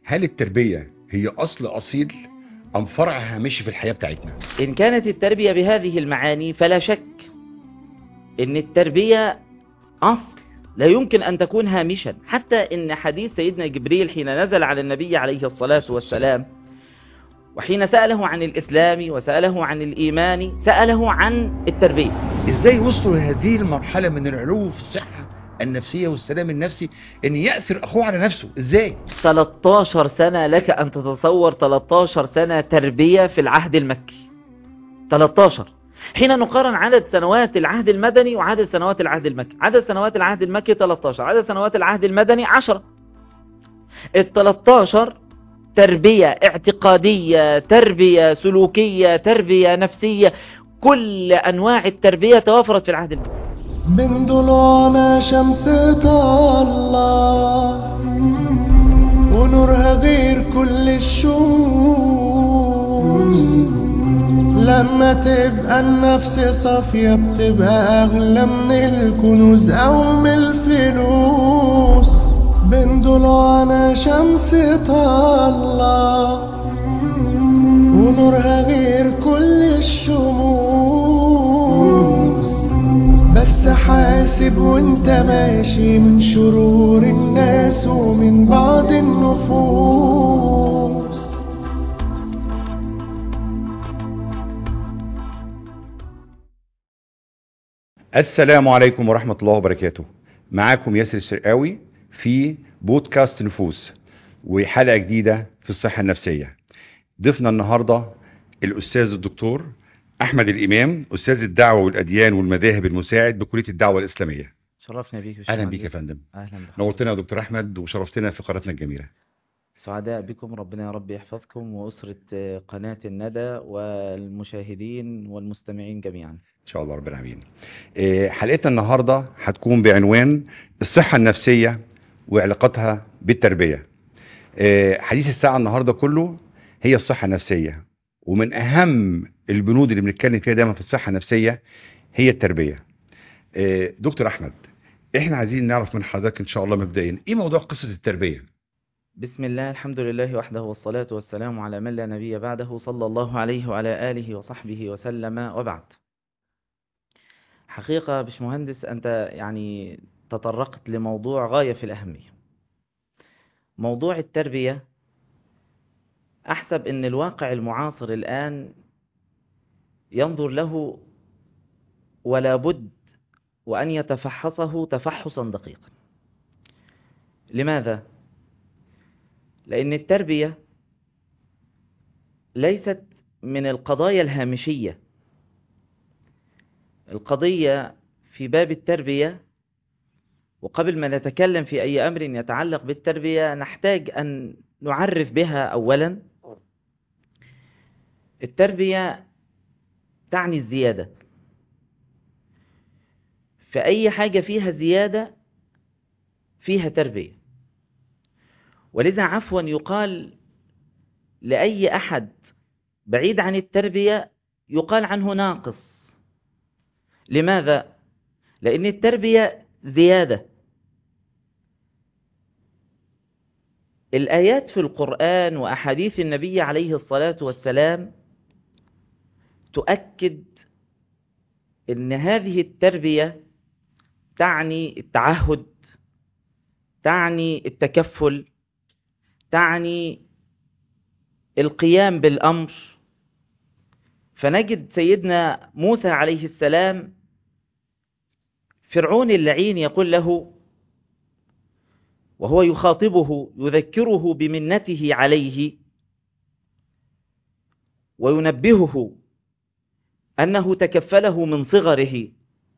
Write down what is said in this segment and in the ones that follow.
هل التربية هي أصل أصيل أم فرع هامشي في الحياة بتاعتنا؟ إن كانت التربية بهذه المعاني فلا شك إن التربية أصل لا يمكن أن تكون هامشا، حتى إن حديث سيدنا جبريل حين نزل على النبي عليه الصلاة والسلام وحين سأله عن الإسلام وسأله عن الإيمان سأله عن التربية. إزاي وصلوا لهذه المرحلة من العلو في الصحة النفسية والسلام النفسي أن يأثر أخوه على نفسه؟ إزاي؟ 13 سنة لك أن تتصور، 13 سنة تربية في العهد المكي. 13 حين نقارن عدد سنوات العهد المدني وعدد سنوات العهد المكي، عدد سنوات العهد المكي 13، عدد سنوات العهد المدني 10. ال13 تربية اعتقادية، تربية سلوكية، تربية نفسية، كل أنواع التربية توافرت في العهد المكي. من ضلوعنا شمس طالعة ونورها غير كل الشموس، لما تبقى النفس صافية بتبقى أغلى من الكنوز أو من الفلوس. من ضلوعنا شمس طالعة ونورها غير كل الشموس، بس حاسب وانت ماشي من شرور الناس ومن بعض النفوس. السلام عليكم ورحمة الله وبركاته. معاكم ياسر الشرقاوي في بودكاست نفوس وحلقة جديدة في الصحة النفسية. ضيفنا النهاردة الأستاذ الدكتور أحمد الإمام، أستاذ الدعوة والأديان والمذاهب المساعد بكلية الدعوة الإسلامية. شرفنا بيك. أهلا بيك يا فندم. أهلا بك. نورتنا يا دكتور أحمد وشرفتنا في قناتنا الجميلة. سعداء بكم، ربنا يا رب يحفظكم وأسرة قناة الندى والمشاهدين والمستمعين جميعا إن شاء الله رب العالمين. حلقتنا النهاردة هتكون بعنوان الصحة النفسية وعلاقتها بالتربية. حديث الساعة النهاردة كله هي الصحة النفسية، ومن أهم البنود اللي بنتكلم فيها دايما في الصحة النفسية هي التربية. دكتور أحمد، احنا عايزين نعرف من حضرتك إن شاء الله مبدئيا إيه موضوع قصة التربية؟ بسم الله، الحمد لله وحده والصلاة والسلام على من لا نبي بعده، صلى الله عليه وعلى آله وصحبه وسلم، وبعد. حقيقة باشمهندس أنت يعني تطرقت لموضوع غاية في الأهمية. موضوع التربية أحسب أن الواقع المعاصر الآن ينظر له ولا بد وأن يتفحصه تفحصا دقيقا. لماذا؟ لأن التربية ليست من القضايا الهامشية. القضية في باب التربية، وقبل ما نتكلم في أي أمر يتعلق بالتربية نحتاج أن نعرف بها. أولا، التربية تعني الزيادة، فأي حاجة فيها زيادة فيها تربية. ولذا عفوا يقال لأي أحد بعيد عن التربية يقال عنه ناقص. لماذا؟ لأن التربية زيادة. الآيات في القرآن وأحاديث النبي عليه الصلاة والسلام تؤكد أن هذه التربية تعني التعهد، تعني التكفل، تعني القيام بالأمر. فنجد سيدنا موسى عليه السلام فرعون اللعين يقول له وهو يخاطبه يذكره بمنته عليه وينبهه أنه تكفله من صغره،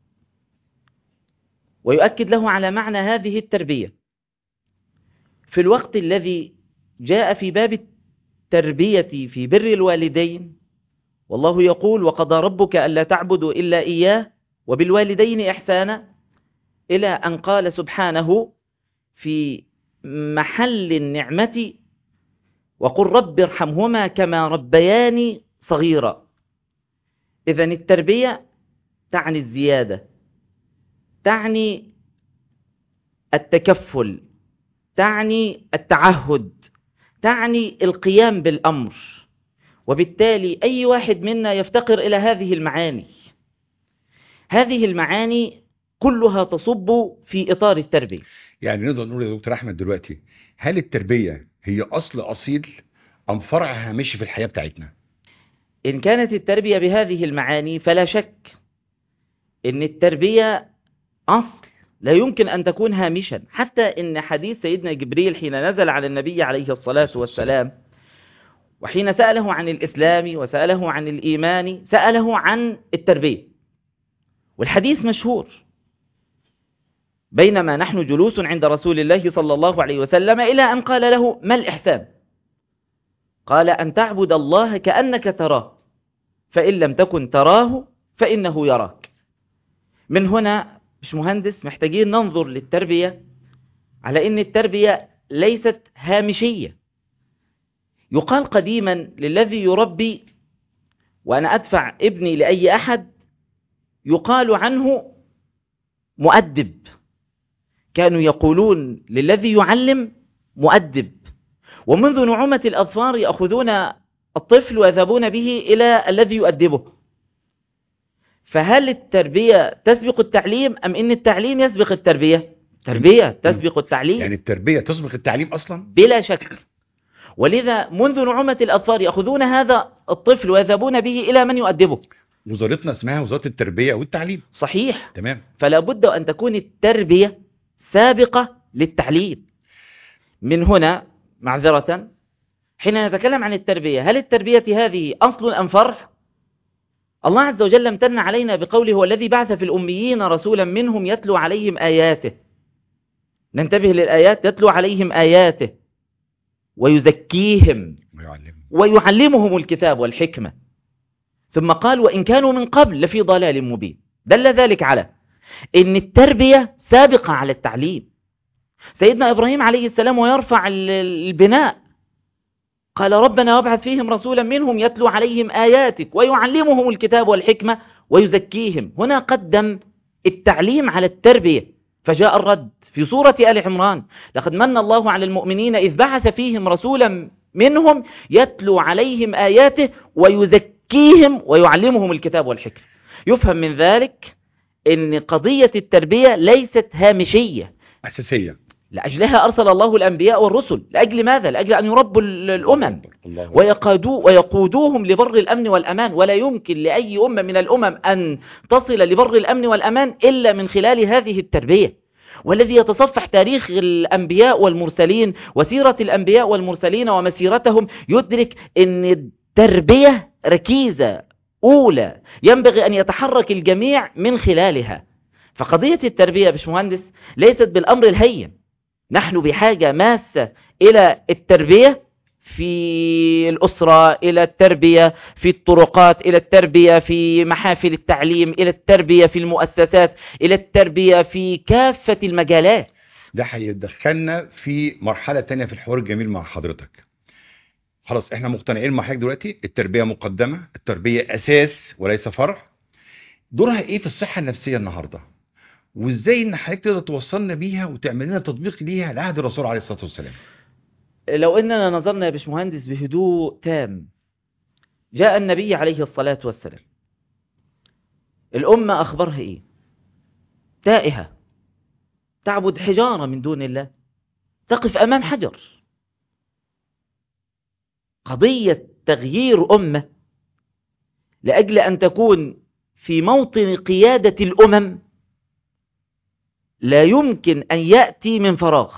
ويؤكد له على معنى هذه التربية في الوقت الذي جاء في باب التربية في بر الوالدين. والله يقول وقضى ربك ألا تعبدوا إلا إياه وبالوالدين إحسانا، إلى أن قال سبحانه في محل النعمة وقل رب ارحمهما كما ربياني صغيرا. إذن التربية تعني الزيادة، تعني التكفل، تعني التعهد، تعني القيام بالأمر، وبالتالي أي واحد منا يفتقر إلى هذه المعاني. هذه المعاني كلها تصب في إطار التربية. يعني نقدر نقول يا دكتور احمد دلوقتي، هل التربيه هي اصل اصيل ام فرع هامشي في الحياه بتاعتنا؟ إن كانت التربية بهذه المعاني فلا شك إن التربية أصل لا يمكن أن تكون هامشا، حتى إن حديث سيدنا جبريل حين نزل على النبي عليه الصلاة والسلام وحين سأله عن الإسلام وسأله عن الإيمان سأله عن التربية، والحديث مشهور: بينما نحن جلوس عند رسول الله صلى الله عليه وسلم إلى أن قال له: ما الإحسان؟ قال: أن تعبد الله كأنك تراه، فإن لم تكن تراه فإنه يراك. من هنا مش مهندس محتاجين ننظر للتربية على إن التربية ليست هامشية. يقال قديما للذي يربي، وأنا أدفع ابني لأي أحد، يقال عنه مؤدب. كانوا يقولون للذي يعلم مؤدب. ومنذ نعومة الأظفار يأخذون الطفل ويذهبون به إلى الذي يؤدبه. فهل التربية تسبق التعليم أم إن التعليم يسبق التربية؟ التربية تسبق التعليم. يعني التربيه تسبق التعليم اصلا بلا شك. ولذا منذ نعومة الأظفار يأخذون هذا الطفل ويذهبون به إلى من يؤدبه. وزارتنا اسمها وزاره التربيه والتعليم. صحيح. تمام. فلا بد أن تكون التربية سابقة للتعليم. من هنا معذرة حين نتكلم عن التربية، هل التربية هذه أصل أم فرع؟ الله عز وجل امتن علينا بقوله: هو الذي بعث في الأميين رسولا منهم يتلو عليهم آياته. ننتبه للآيات: يتلو عليهم آياته ويزكيهم ويعلمهم الكتاب والحكمة. ثم قال: وإن كانوا من قبل لفي ضلال مبين. دل ذلك على إن التربية سابقة على التعليم. سيدنا إبراهيم عليه السلام ويرفع البناء قال: ربنا وابعث فيهم رسولا منهم يتلو عليهم آياتك ويعلمهم الكتاب والحكمة ويزكيهم. هنا قدم التعليم على التربية، فجاء الرد في سورة آل عمران: لقد من الله على المؤمنين إذ بعث فيهم رسولا منهم يتلو عليهم آياته ويزكيهم ويعلمهم الكتاب والحكمة. يفهم من ذلك أن قضية التربية ليست هامشية، أساسية. لأجلها أرسل الله الأنبياء والرسل. لأجل ماذا؟ لأجل أن يربوا الأمم ويقودوهم لبر الأمن والأمان. ولا يمكن لأي أمة من الأمم أن تصل لبر الأمن والأمان إلا من خلال هذه التربية. والذي يتصفح تاريخ الأنبياء والمرسلين وسيرة الأنبياء والمرسلين ومسيرتهم يدرك أن التربية ركيزة أولى ينبغي أن يتحرك الجميع من خلالها. فقضية التربية يا باشمهندس ليست بالأمر الهين. نحن بحاجة ماسة إلى التربية في الأسرة، إلى التربية في الطرقات، إلى التربية في محافل التعليم، إلى التربية في المؤسسات، إلى التربية في كافة المجالات. ده هيدخلنا في مرحلة تانية في الحوار الجميل مع حضرتك. خلاص احنا مقتنعين مع حضرتك دلوقتي التربية مقدمة، التربية أساس وليس فرع. دورها ايه في الصحة النفسية النهاردة؟ وازاي ان حضرتك تقدر توصلنا بيها وتعمل لنا تطبيق ليها لعهد الرسول عليه الصلاة والسلام؟ لو اننا نظرنا يا باشمهندس بهدوء تام، جاء النبي عليه الصلاة والسلام، الأمة أخبرها إيه؟ تائهة، تعبد حجارة من دون الله، تقف أمام حجر. قضية تغيير أمة لأجل أن تكون في موطن قيادة الأمم لا يمكن أن يأتي من فراغ.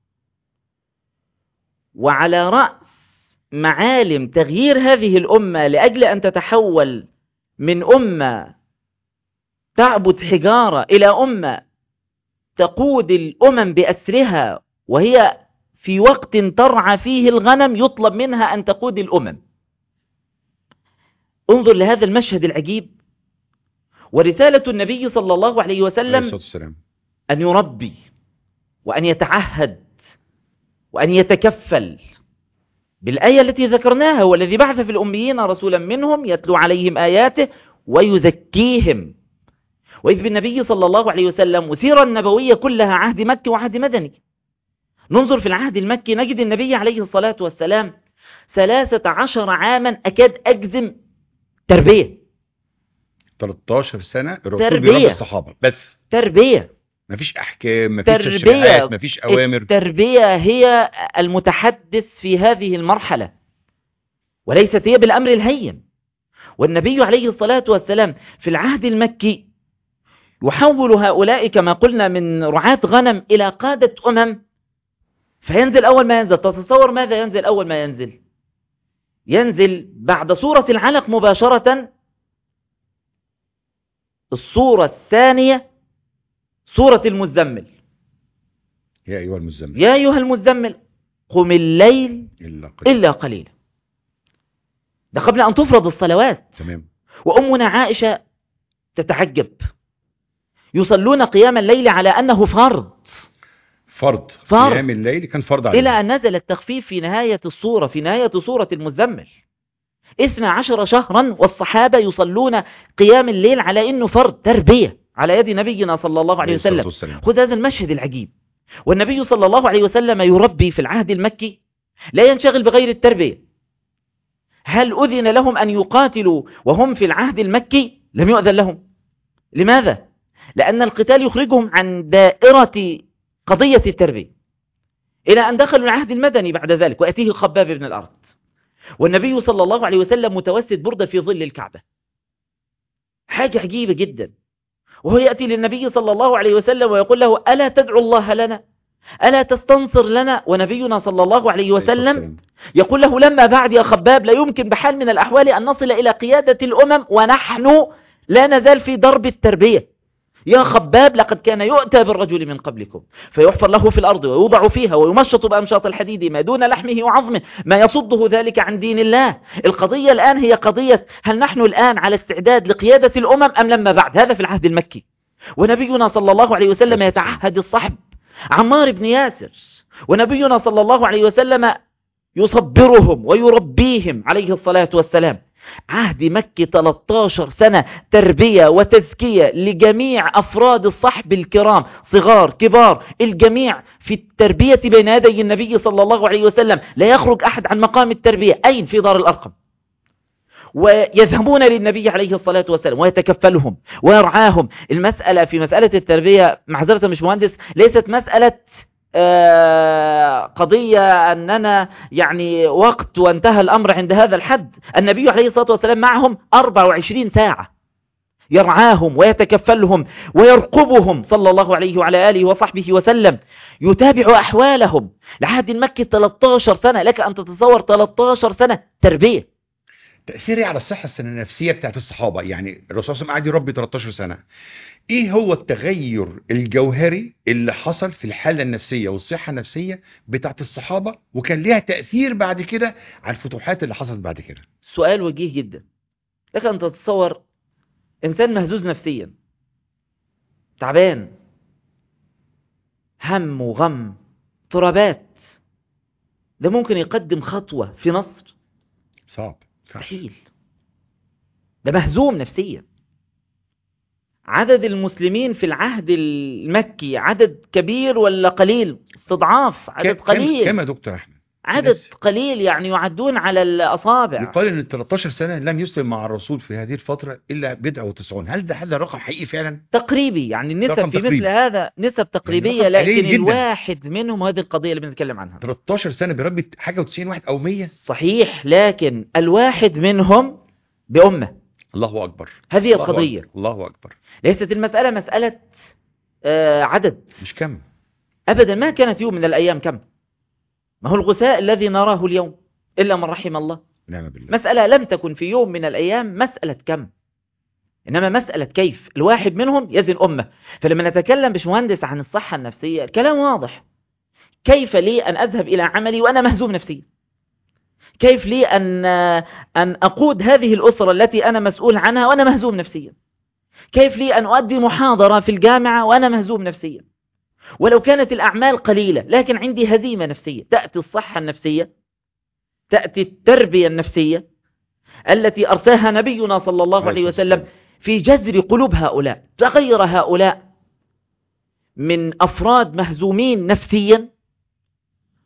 وعلى رأس معالم تغيير هذه الأمة لأجل أن تتحول من أمة تعبد حجارة إلى أمة تقود الأمم بأسرها، وهي في وقت ترعى فيه الغنم يطلب منها أن تقود الأمم. انظر لهذا المشهد العجيب. ورسالة النبي صلى الله عليه وسلم أن يربي وأن يتعهد وأن يتكفل بالآية التي ذكرناها: والذي بعث في الأميين رسولا منهم يتلو عليهم آياته ويزكيهم. وإذ بالنبي صلى الله عليه وسلم وسيرة النبوية كلها عهد مكي وعهد مدني. ننظر في العهد المكي نجد النبي عليه الصلاة والسلام 13 عاما أكاد أجزم تربية. 13 سنة الرسول تربية. بيربي الصحابة بس. تربية. مفيش احكام، مفيش تربية. تشريعات، مفيش اوامر. التربية هي المتحدث في هذه المرحلة، وليست هي بالامر الهين. والنبي عليه الصلاة والسلام في العهد المكي يحول هؤلاء كما قلنا من رعاة غنم الى قادة فينزل اول ما ينزل. تتصور ماذا ينزل اول ما ينزل؟ ينزل بعد سورة العلق مباشرة السورة الثانية، سورة المزمل. يا ايها المزمل، يا ايها المزمل قم الليل الا قليلا. ده قبل ان تفرض الصلوات. تمام. وامنا عائشة تتعجب، يصلون قيام الليل على انه فرض. قيام الليل كان فرض عليهم، الى ان نزل التخفيف في نهاية السورة، في نهاية سورة المزمل. 12 شهرا والصحابة يصلون قيام الليل على انه فرض، تربية على يد نبينا صلى الله عليه وسلم. خذ هذا المشهد العجيب، والنبي صلى الله عليه وسلم يربي في العهد المكي، لا ينشغل بغير التربية. هل أذن لهم أن يقاتلوا وهم في العهد المكي؟ لم يؤذن لهم. لماذا؟ لأن القتال يخرجهم عن دائرة قضية التربية، إلى أن دخلوا العهد المدني بعد ذلك، وأتيه خباب بن الأرض، والنبي صلى الله عليه وسلم متوسد بردة في ظل الكعبة. حاجة عجيبة جدا. وهو يأتي للنبي صلى الله عليه وسلم ويقول له ألا تدعو الله لنا، ألا تستنصر لنا؟ ونبينا صلى الله عليه وسلم يقول له لما بعد يا خباب لا يمكن بحال من الأحوال أن نصل إلى قيادة الأمم ونحن لا نزال في درب التربية. يا خباب لقد كان يؤتى بالرجل من قبلكم فيحفر له في الأرض ويوضع فيها ويمشط بأمشاط الحديد ما دون لحمه وعظمه ما يصده ذلك عن دين الله. القضية الآن هي قضية هل نحن الآن على استعداد لقيادة الأمم أم لما بعد. هذا في العهد المكي. ونبينا صلى الله عليه وسلم يتعهد الصحب، عمار بن ياسر، ونبينا صلى الله عليه وسلم يصبرهم ويربيهم عليه الصلاة والسلام. عهد مكي 13 سنة تربية وتزكية لجميع أفراد الصحب الكرام، صغار كبار، الجميع في التربية بين يدي النبي صلى الله عليه وسلم. لا يخرج أحد عن مقام التربية. أين؟ في دار الأرقم. ويذهبون للنبي عليه الصلاة والسلام ويتكفلهم ويرعاهم. المسألة في مسألة التربية، معذرة مش مهندس، ليست مسألة قضية أننا يعني وقت وانتهى الأمر عند هذا الحد. النبي عليه الصلاة والسلام معهم 24 ساعة يرعاهم ويتكفلهم ويرقبهم صلى الله عليه وعلى آله وصحبه وسلم، يتابع أحوالهم. لحد المكي 13 سنة، لك أن تتصور 13 سنة تربية. تأثيري على الصحة النفسية بتاعت الصحابة، يعني الرسول صلى الله عليه وسلم قاعد يربي 13 سنة. ايه هو التغير الجوهري اللي حصل في الحالة النفسية والصحة النفسية بتاعت الصحابة، وكان ليها تأثير بعد كده على الفتوحات اللي حصلت بعد كده؟ سؤال وجيه جدا. لك أن تتصور إنسان مهزوز نفسيا، تعبان، هم وغم، اضطرابات، ده ممكن يقدم خطوة في نصر؟ صعب. مستحيل. ده مهزوم نفسيا. عدد المسلمين في العهد المكي عدد كبير ولا قليل؟ استضعاف، عدد قليل. كم يا دكتور أحمد؟ عدد قليل، يعني يعدون على الأصابع. يقال ان 13 سنة لم يسلم مع الرسول في هذه الفترة إلا 90. هل هذا رقم حقيقي فعلا؟ تقريبي، يعني النسب في مثل هذا نسب تقريبية، يعني لكن الواحد منهم هذه القضية اللي بنتكلم عنها. 13 سنة بيربي حاجة و90 واحد أو 100. صحيح، لكن الواحد منهم بأمة. الله أكبر. هذه القضية. الله أكبر. ليست المسألة مسألة عدد، مش كم أبدا. ما كانت يوم من الأيام كم، ما هو الغثاء الذي نراه اليوم إلا من رحم الله. نعم بالله. مسألة لم تكن في يوم من الأيام مسألة كم، إنما مسألة كيف. الواحد منهم يزن أمة. فلما نتكلم باشمهندس عن الصحة النفسية، الكلام واضح. كيف لي أن أذهب إلى عملي وأنا مهزوم نفسيا؟ كيف لي أن أقود هذه الأسرة التي أنا مسؤول عنها وأنا مهزوم نفسيا؟ كيف لي أن أؤدي محاضرة في الجامعة وأنا مهزوم نفسيا؟ ولو كانت الأعمال قليلة لكن عندي هزيمة نفسية. تأتي الصحة النفسية، تأتي التربية النفسية التي أرساها نبينا صلى الله عليه وسلم في جذر قلوب هؤلاء. تغير هؤلاء من أفراد مهزومين نفسيا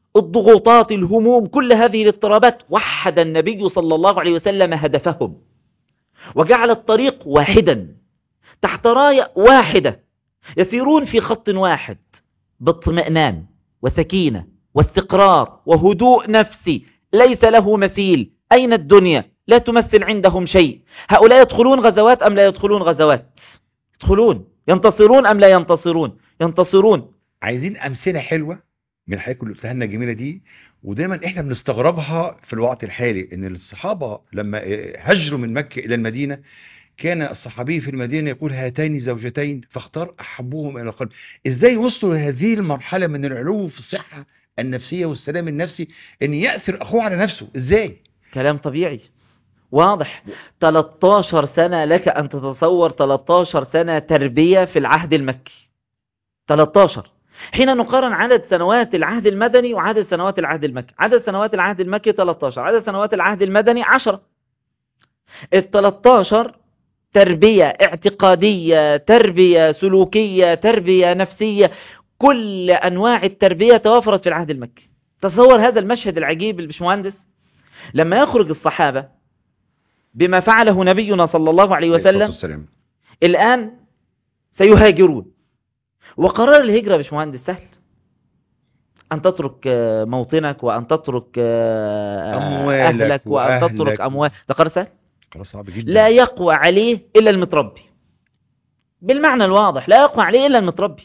الضغوطات، الهموم، كل هذه الاضطرابات، وحد النبي صلى الله عليه وسلم هدفهم، وجعل الطريق واحدا تحت راية واحدة، يسيرون في خط واحد باطمئنان وسكينة واستقرار وهدوء نفسي ليس له مثيل. أين الدنيا؟ لا تمثل عندهم شيء. هؤلاء يدخلون غزوات أم لا يدخلون غزوات؟ يدخلون. ينتصرون أم لا ينتصرون؟ ينتصرون. عايزين أمثلة حلوة من الحاجات اللي قلتها لنا الجميلة دي، ودايما احنا بنستغربها في الوقت الحالي، ان الصحابة لما هجروا من مكة إلى المدينة كان الصحابي في المدينة يقول هاتين زوجتين فاختار أحبهم إلى القلب. إزاي وصلوا لهذه المرحلة من العلو في الصحة النفسية والسلام النفسي أن يأثر أخوه على نفسه؟ إزاي؟ كلام طبيعي واضح. 13 سنة، لك أن تتصور 13 سنة تربية في العهد المكي. 13. حين نقارن عدد سنوات العهد المدني وعدد سنوات العهد المكي، عدد سنوات العهد المكي 13، عدد سنوات العهد المدني 10. ال 13 تربية اعتقادية، تربية سلوكية، تربية نفسية، كل أنواع التربية توافرت في العهد المكي. تصور هذا المشهد العجيب البشمهندس، لما يخرج الصحابة بما فعله نبينا صلى الله عليه وسلم، الآن سيهاجرون. وقرار الهجرة بشمهندس سهل، أن تترك موطنك وأن تترك أهلك وأن تترك أموال، ده قرار سهل صعب جدا. لا يقوى عليه إلا المتربي، بالمعنى الواضح لا يقوى عليه إلا المتربي.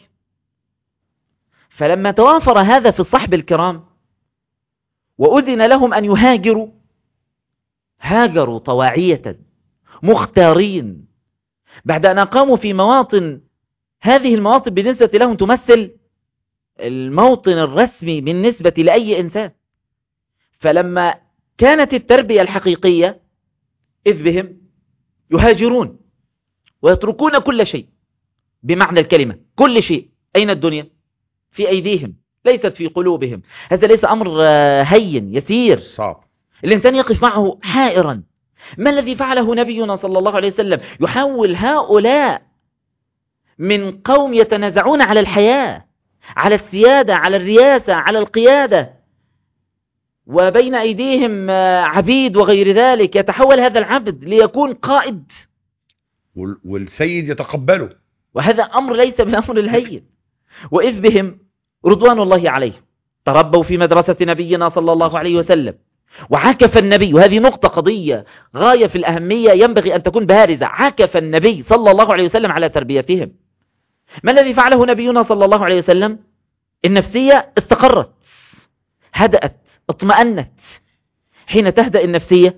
فلما توافر هذا في الصحب الكرام وأذن لهم أن يهاجروا، هاجروا طواعية مختارين بعد أن أقاموا في مواطن، هذه المواطن بالنسبة لهم تمثل الموطن الرسمي بالنسبة لأي إنسان. فلما كانت التربية الحقيقية إذ بهم يهاجرون ويتركون كل شيء بمعنى الكلمة، كل شيء. أين الدنيا؟ في أيديهم ليست في قلوبهم. هذا ليس أمر هين يسير، صعب. الإنسان يقف معه حائرا. ما الذي فعله نبينا صلى الله عليه وسلم؟ يحول هؤلاء من قوم يتنازعون على الحياة، على السيادة، على الرياسة، على القيادة، وبين أيديهم عبيد وغير ذلك، يتحول هذا العبد ليكون قائد والسيد يتقبله. وهذا أمر ليس بأمر الهين. وإذ بهم رضوان الله عليهم تربوا في مدرسة نبينا صلى الله عليه وسلم، وعكف النبي، وهذه نقطة قضية غاية في الأهمية ينبغي أن تكون بارزة، عكف النبي صلى الله عليه وسلم على تربيتهم. ما الذي فعله نبينا صلى الله عليه وسلم؟ النفسية استقرت، هدأت، اطمأنت. حين تهدأ النفسية،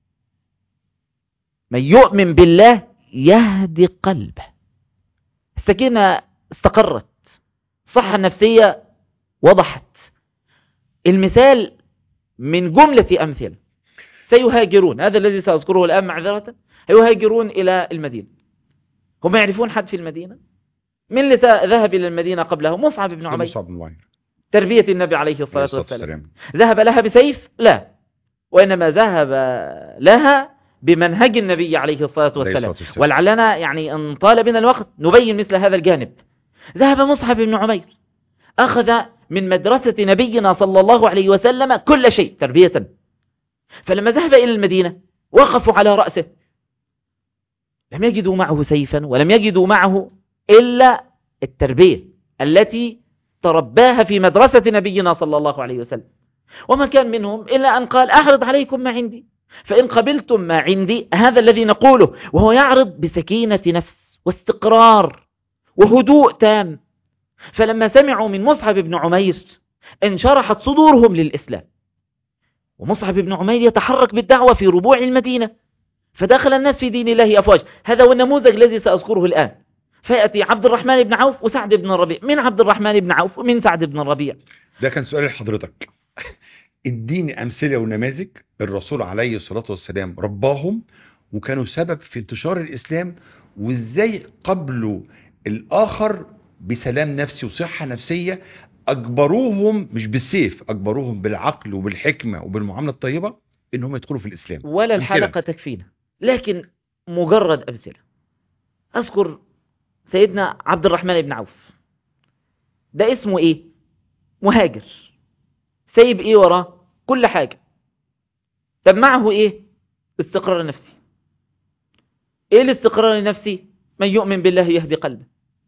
من يؤمن بالله يهدي قلبه. السكينة استقرت، الصحة النفسية وضحت. المثال من جملة أمثلة، سيهاجرون، هذا الذي سأذكره الآن معذرة، يهاجرون إلى المدينة. هم يعرفون حد في المدينة؟ من اللي ذهب إلى المدينة قبله؟ مصعب بن عمير. تربية النبي عليه الصلاة والسلام. ذهب لها بسيف؟ لا، وإنما ذهب لها بمنهج النبي عليه الصلاة والسلام. ولعلنا يعني ان طال بنا الوقت نبين مثل هذا الجانب. ذهب مصعب بن عمير، أخذ من مدرسة نبينا صلى الله عليه وسلم كل شيء تربية. فلما ذهب إلى المدينة وقفوا على رأسه، لم يجدوا معه سيفا ولم يجدوا معه إلا التربية التي ترباها في مدرسة نبينا صلى الله عليه وسلم. وما كان منهم إلا أن قال أعرض عليكم ما عندي، فإن قبلتم ما عندي، هذا الذي نقوله، وهو يعرض بسكينة نفس واستقرار وهدوء تام. فلما سمعوا من مصعب بن عمير انشرحت صدورهم للإسلام، ومصعب بن عمير يتحرك بالدعوة في ربوع المدينة، فدخل الناس في دين الله أفواج. هذا هو النموذج الذي سأذكره الآن. فيأتي عبد الرحمن بن عوف وسعد بن الربيع. من عبد الرحمن بن عوف ومن سعد بن الربيع؟ ده كان سؤال لحضرتك. اديني أمثلة ونماذج الرسول عليه الصلاة والسلام رباهم وكانوا سبب في انتشار الإسلام، وإزاي قبلوا الآخر بسلام نفسي وصحة نفسية. أجبروهم مش بالسيف، أجبروهم بالعقل وبالحكمة وبالمعاملة الطيبة إنهم يدخلوا في الإسلام. ولا الحلقة تكفينا، لكن مجرد أمثلة. أذكر سيدنا عبد الرحمن بن عوف، ده اسمه إيه؟ مهاجر، سايب ايه وراه؟ كل حاجة. طب معه ايه؟ استقرار نفسي. ايه الاستقرار النفسي؟ من يؤمن بالله يهدي قلبه.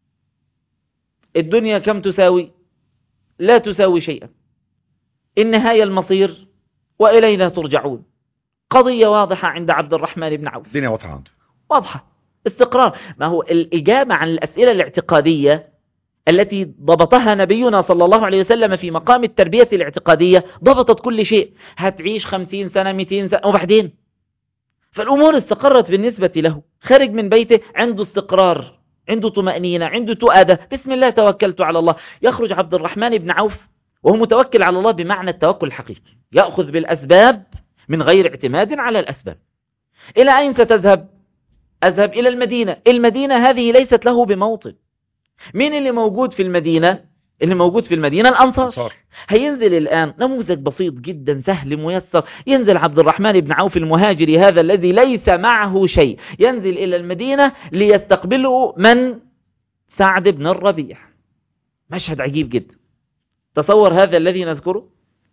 الدنيا كم تساوي؟ لا تساوي شيئا. النهاية المصير وإلينا ترجعون. قضية واضحة عند عبد الرحمن بن عوف. الدنيا واضحة عنده، واضحة. استقرار. ما هو الإجابة عن الأسئلة الاعتقادية التي ضبطها نبينا صلى الله عليه وسلم في مقام التربية الاعتقادية، ضبطت كل شيء. هتعيش 50 سنة 200 سنة وبعدين، فالأمور استقرت بالنسبة له. خارج من بيته عنده استقرار، عنده طمأنينة، عنده تؤادة. بسم الله توكلت على الله. يخرج عبد الرحمن بن عوف وهو متوكل على الله بمعنى التوكل الحقيقي، يأخذ بالأسباب من غير اعتماد على الأسباب. إلى أين ستذهب؟ أذهب إلى المدينة. المدينة هذه ليست له بموطن. مين اللي موجود في المدينة؟ اللي موجود في المدينة الأنصار. هينزل الآن نموذج بسيط جدا سهل ميسر. ينزل عبد الرحمن بن عوف المهاجري هذا الذي ليس معه شيء، ينزل إلى المدينة ليستقبله من؟ سعد بن الربيع. مشهد عجيب جدا. تصور هذا الذي نذكره.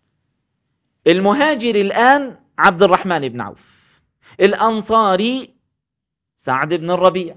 المهاجر الآن عبد الرحمن بن عوف، الأنصاري سعد بن الربيع.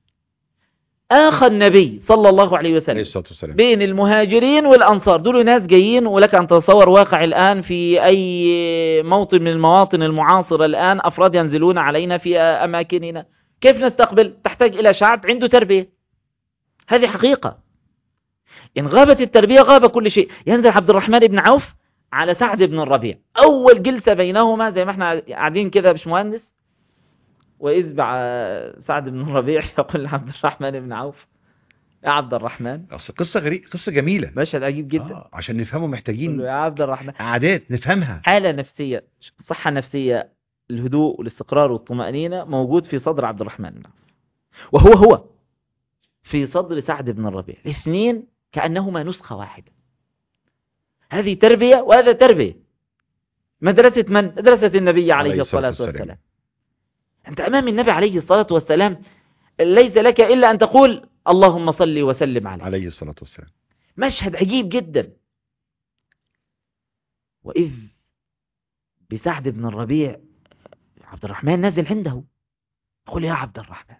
آخى النبي صلى الله عليه وسلم بين المهاجرين والأنصار. دول ناس جايين، ولك أن تتصور واقع الآن في أي موطن من المواطن المعاصرة الآن، أفراد ينزلون علينا في أماكننا. كيف نستقبل؟ تحتاج إلى شعب عنده تربية. هذه حقيقة. إن غابت التربية غاب كل شيء. ينزل عبد الرحمن بن عوف على سعد بن الربيع. أول جلسة بينهما زي ما احنا قاعدين كده مش مهندس، وإذ سعد بن الربيع يقول لعبد الرحمن بن عوف: يا عبد الرحمن. قصة غريبة، قصة جميلة، مشهد عجيب جدا. عشان نفهمه محتاجين يا عبد الرحمن عادات نفهمها. حالة نفسية، صحة نفسية، الهدوء والاستقرار والطمأنينة موجود في صدر عبد الرحمن بن عوف، وهو في صدر سعد بن الربيع. الاثنين كأنهما نسخة واحدة. هذه تربية وهذا تربية. مدرسة من؟ مدرسة النبي عليه الصلاة والسلام. أنت أمام النبي عليه الصلاة والسلام ليس لك إلا أن تقول اللهم صل وسلم عليه الصلاة والسلام. مشهد عجيب جدا. وإذ بسعد بن الربيع عبد الرحمن نازل عنده، يقول: يا عبد الرحمن،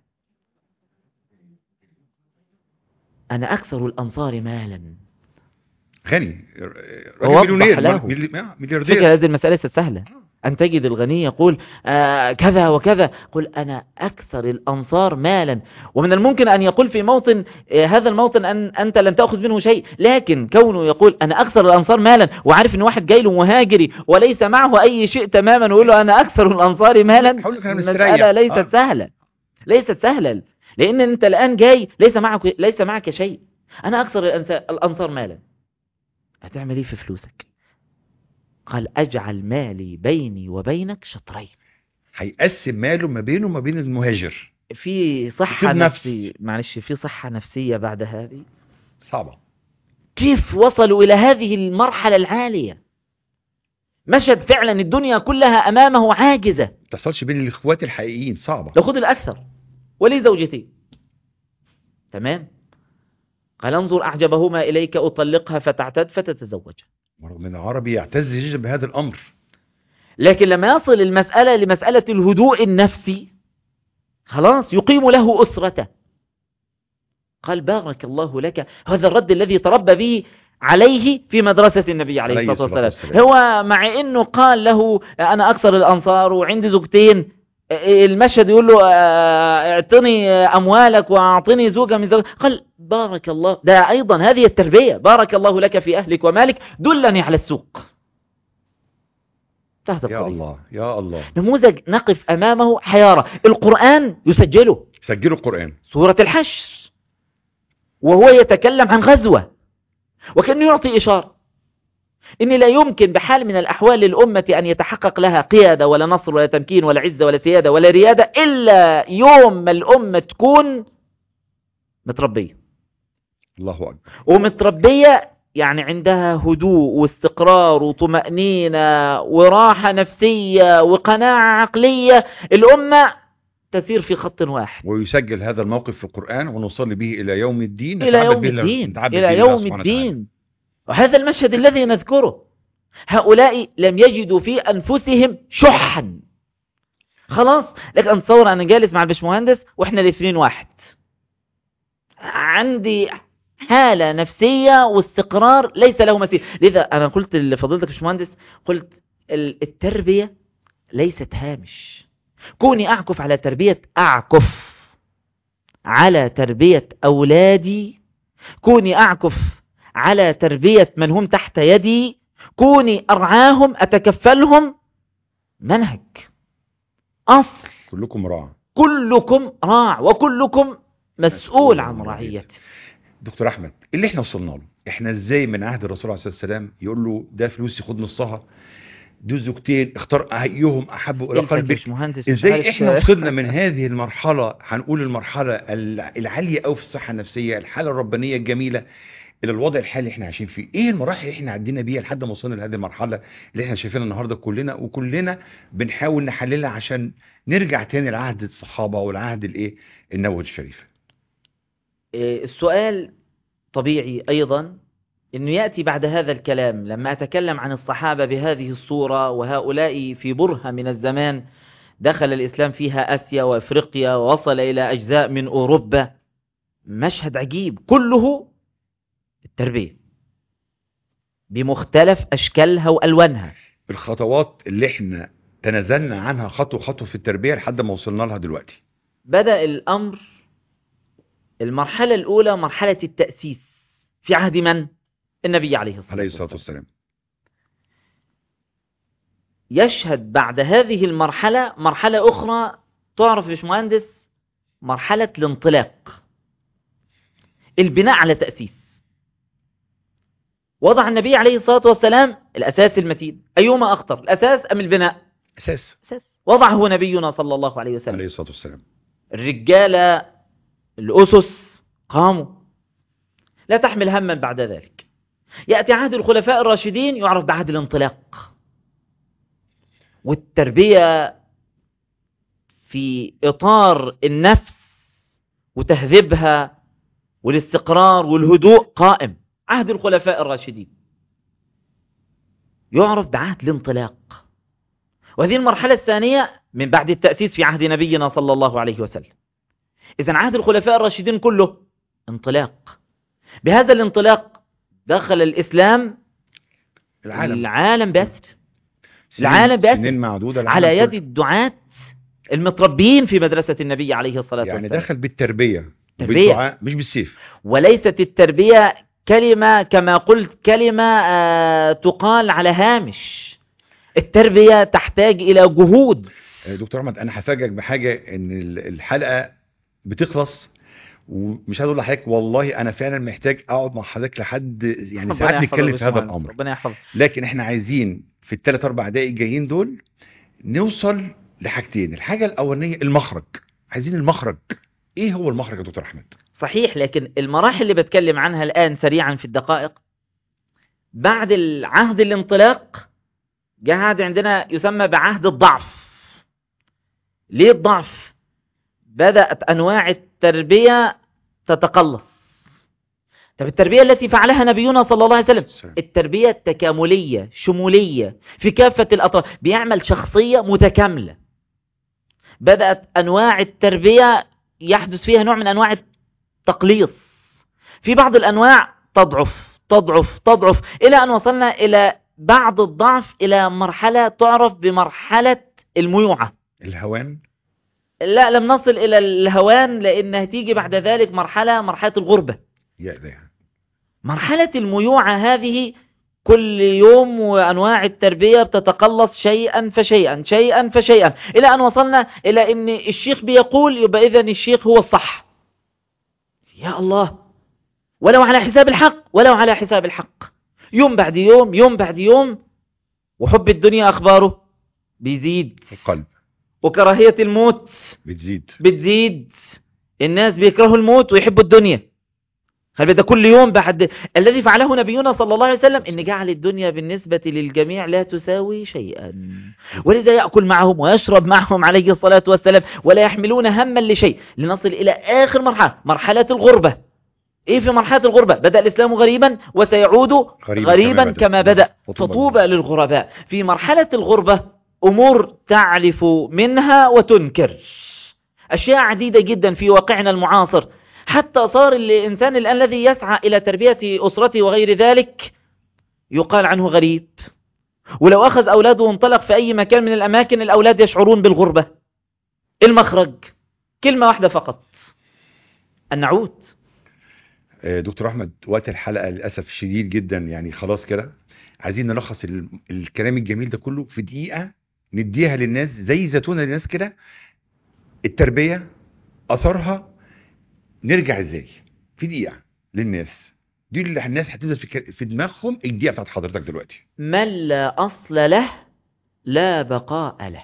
أنا أكثر الأنصار مالا. غني، مليونير. فكرة هذه المسألة سهلة. أن تجد الغني يقول كذا وكذا، قل أنا أكثر الأنصار مالا. ومن الممكن أن يقول في موطن هذا الموطن أنت لن تأخذ منه شيء، لكن كونه يقول أنا أكثر الأنصار مالا وعارف أن واحد جاي له مهاجري وليس معه أي شيء تماما ويقول له أنا أكثر الأنصار مالا، المسألة ليست سهلة. ليست سهلة، لأن أنت الآن جاي ليس معك شيء. أنا أكثر الأنصار مالا. هتعمل إيه في فلوسك؟ قال: أجعل مالي بيني وبينك شطرين. هيقسم ماله ما بينه وما بين المهاجر. في صحة نفسية، معلش، في صحة نفسية بعد هذه صعبة. كيف وصلوا إلى هذه المرحلة العالية؟ مشهد فعلا الدنيا كلها أمامه عاجزة. ما تحصلش بين الإخوات الحقيقيين، صعبة. لو خذ الأكثر، ولي زوجتين، تمام، قال: انظر أعجبهما إليك أطلقها فتعتد فتتزوج. ورغم ان العربي يعتز جدا بهذا الامر، لكن لما يصل المسألة لمسألة الهدوء النفسي خلاص يقيم له أسرته. قال: بارك الله لك. هذا الرد الذي تربى به عليه في مدرسة النبي عليه الصلاة والسلام. هو مع انه قال له انا اكثر الانصار وعندي زوجتين، المشهد يقول له اعطني اموالك واعطني زوجة من زوجة، قال: بارك الله. ده ايضا هذه التربية. بارك الله لك في اهلك ومالك، دلني على السوق. يا الله يا الله. نموذج نقف امامه حيارة. القرآن سجلوا القرآن، سورة الحشر، وهو يتكلم عن غزوة، وكأنه يعطي إشارة إن لا يمكن بحال من الأحوال للأمة أن يتحقق لها قيادة ولا نصر ولا تمكين ولا عزة ولا سيادة ولا ريادة إلا يوم ما الأمة تكون متربية. الله أكبر. ومتربية يعني عندها هدوء واستقرار وطمأنينة وراحة نفسية وقناعة عقلية. الأمة تسير في خط واحد. ويسجل هذا الموقف في القرآن ونصلي به إلى يوم الدين. إلى يوم الدين. وهذا المشهد الذي نذكره. هؤلاء لم يجدوا في أنفسهم شحا. خلاص، لك أن تصور أنا جالس مع البشمهندس وإحنا الاثنين واحد، عندي حالة نفسية واستقرار ليس له مثيل. لذا أنا قلت لفضيلتك البشمهندس، قلت التربية ليست هامش. كوني أعكف على تربية، أعكف على تربية أولادي، كوني أعكف على تربية من هم تحت يدي، كوني أرعاهم، أتكفلهم. منهج، أصل، كلكم راع، كلكم راع وكلكم مسؤول عن رعيته. دكتور احمد، اللي احنا وصلنا له، احنا ازاي من عهد الرسول عليه الصلاه والسلام يقول له ده فلوسي خد نصها، دول زوجتين اختار ايهم احب الى قلبك، ازاي احنا وصلنا من هذه المرحله، هنقول المرحله العاليه قوي في الصحه النفسيه، الحاله الربانيه الجميله، الى الوضع الحالي اللي احنا عايشين فيه؟ ايه المراحل اللي احنا عدينا بيها لحد ما وصلنا لهذه المرحله اللي احنا شايفينها النهارده كلنا، وكلنا بنحاول نحللها عشان نرجع تاني لعهد الصحابه والعهد الايه النبوي الشريف؟ السؤال طبيعي أيضا أنه يأتي بعد هذا الكلام لما أتكلم عن الصحابة بهذه الصورة، وهؤلاء في برهة من الزمان دخل الإسلام فيها آسيا وأفريقيا ووصل إلى أجزاء من أوروبا. مشهد عجيب كله التربية بمختلف أشكالها وألوانها. الخطوات اللي احنا تنازلنا عنها خطوة خطوة في التربية لحد ما وصلنا لها دلوقتي. بدأ الأمر، المرحلة الأولى مرحلة التأسيس في عهد من؟ النبي عليه الصلاة والسلام. يشهد بعد هذه المرحلة مرحلة أخرى تعرف يا باشمهندس مرحلة الانطلاق، البناء على تأسيس. وضع النبي عليه الصلاة والسلام الأساس المتين. أيهما أخطر، الأساس أم البناء؟ أساس. وضعه نبينا صلى الله عليه وسلم عليه الصلاة والسلام. الرجالة الأسس قاموا، لا تحمل هما بعد ذلك. يأتي عهد الخلفاء الراشدين يعرف بعهد الانطلاق، والتربية في إطار النفس وتهذيبها والاستقرار والهدوء قائم. عهد الخلفاء الراشدين يعرف بعهد الانطلاق، وهذه المرحلة الثانية من بعد التأسيس في عهد نبينا صلى الله عليه وسلم. إذن عهد الخلفاء الراشدين كله انطلاق. بهذا الانطلاق دخل الإسلام العالم بأسر، العالم بأسر على يد الدعاة المتربين في مدرسة النبي عليه الصلاة والسلام. يعني دخل بالتربية بالدعاء مش بالسيف. وليست التربية كلمة كما قلت كلمة تقال على هامش. التربية تحتاج إلى جهود. دكتور أحمد، أنا هفاجئك بحاجة، إن الحلقة بتخلص ومش هقول لحضرتك والله أنا فعلا محتاج أقعد مع حضرتك لحد يعني ساعات نتكلم في هذا الأمر. ربنا يحفظك. لكن إحنا عايزين في الثلاث 4 دقائق الجايين دول نوصل لحاجتين. الحاجة الأولانية المخرج، عايزين المخرج. إيه هو المخرج يا دكتور أحمد؟ صحيح، لكن المراحل اللي بتكلم عنها الآن سريعا في الدقائق، بعد العهد الانطلاق جاء عهد عندنا يسمى بعهد الضعف. ليه الضعف؟ بدأت أنواع التربية تتقلص. طب التربية التي فعلها نبينا صلى الله عليه وسلم التربية التكاملية شمولية في كافة الأطراف، بيعمل شخصية متكاملة. بدأت أنواع التربية يحدث فيها نوع من أنواع التقليص، في بعض الأنواع تضعف تضعف تضعف إلى أن وصلنا إلى بعض الضعف إلى مرحلة تعرف بمرحلة الميوعة، الهوان. لا، لم نصل إلى الهوان، لأنها تيجي بعد ذلك مرحلة الغربة. مرحلة الميوعة هذه كل يوم وأنواع التربية بتتقلص شيئا فشيئا شيئا فشيئا، إلى أن وصلنا إلى أن الشيخ بيقول يبقى إذن الشيخ هو الصح. يا الله، ولو على حساب الحق، ولو على حساب الحق، يوم بعد يوم يوم بعد يوم. وحب الدنيا أخباره بيزيد، القلب، وكراهية الموت بتزيد. الناس بيكرهوا الموت ويحبوا الدنيا. خلي ده كل يوم بعد الذي فعله نبينا صلى الله عليه وسلم، إن جعل الدنيا بالنسبة للجميع لا تساوي شيئا، ولذا يأكل معهم ويشرب معهم عليه الصلاة والسلام، ولا يحملون هما لشيء، لنصل إلى آخر مرحلة الغربة. ايه في مرحلة الغربة؟ بدأ الإسلام غريبا وسيعود غريبا كما بدأ، فطوبى للغرباء. في مرحلة الغربة أمور تعرف منها وتنكر، أشياء عديدة جدا في واقعنا المعاصر، حتى صار الإنسان الآن الذي يسعى إلى تربية أسرته وغير ذلك يقال عنه غريب. ولو أخذ أولاده وانطلق في أي مكان من الأماكن الأولاد يشعرون بالغربة. المخرج كلمة واحدة فقط، أن نعود. دكتور أحمد، وقت الحلقة للأسف شديد جدا، يعني خلاص كده عايزين نلخص الكلام الجميل ده كله في دقيقة نديها للناس زي زيتونة للناس كده. التربية أثرها نرجع ازاي في دقيقة للناس دي اللي الناس هتبدأ في دماغهم الدقيقة بتاعت حضرتك دلوقتي. من لا أصل له لا بقاء له.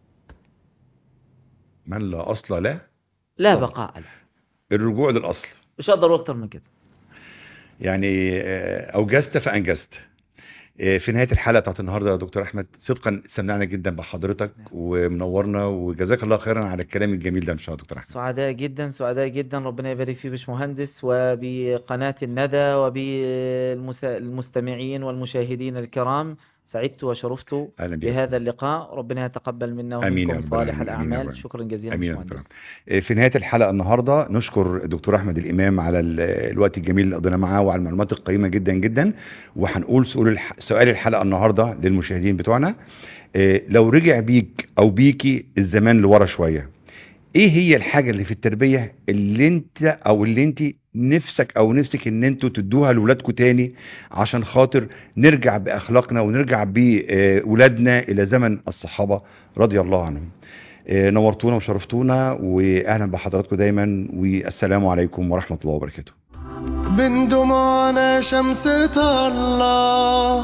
من لا أصل له لا بقاء له. الرجوع للأصل، مش هقدر أكتر من كده. يعني أوجزت فأنجزت. في نهاية الحلقة بتاعت النهاردة يا دكتور أحمد، صدقا استمتعنا جدا بحضرتك ومنورنا، وجزاك الله خيرا على الكلام الجميل ده. إن شاء الله دكتور أحمد سعداء جدا سعداء جدا، ربنا يبارك فيه باشمهندس وبقناة الندى وبالمستمعين والمشاهدين الكرام. سعدت وشرفت بهذا اللقاء، ربنا يتقبل منا ومنكم صالح الأعمال. شكرا جزيلا باشمهندس. في نهاية الحلقة النهاردة نشكر الدكتور أحمد الإمام على الوقت الجميل اللي قضينا معاه وعلى المعلومات القيمة جدا جدا. وهنقول سؤال الحلقة النهاردة للمشاهدين بتوعنا، لو رجع بيك أو بيكي الزمان لورا شوية، ايه هي الحاجة اللي في التربية اللي انت نفسك ان انتوا تدوها لولادكم تاني عشان خاطر نرجع باخلاقنا ونرجع بولادنا الى زمن الصحابة رضي الله عنهم؟ نورتونا وشرفتونا، واهلا بحضراتكم دايما، والسلام عليكم ورحمة الله وبركاته. بين دموعنا شمس الله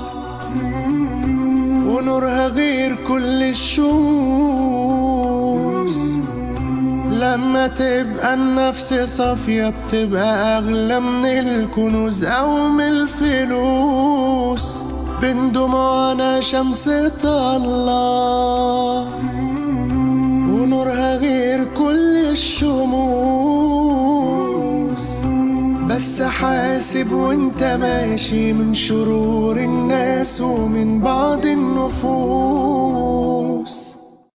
ونورها غير كل الشموس، لما تبقى النفس صافية بتبقى أغلى من الكنوز أو من الفلوس. بين دموعنا شمس الله ونورها غير كل الشموس، بس حاسب وانت ماشي من شرور الناس ومن بعض النفوس.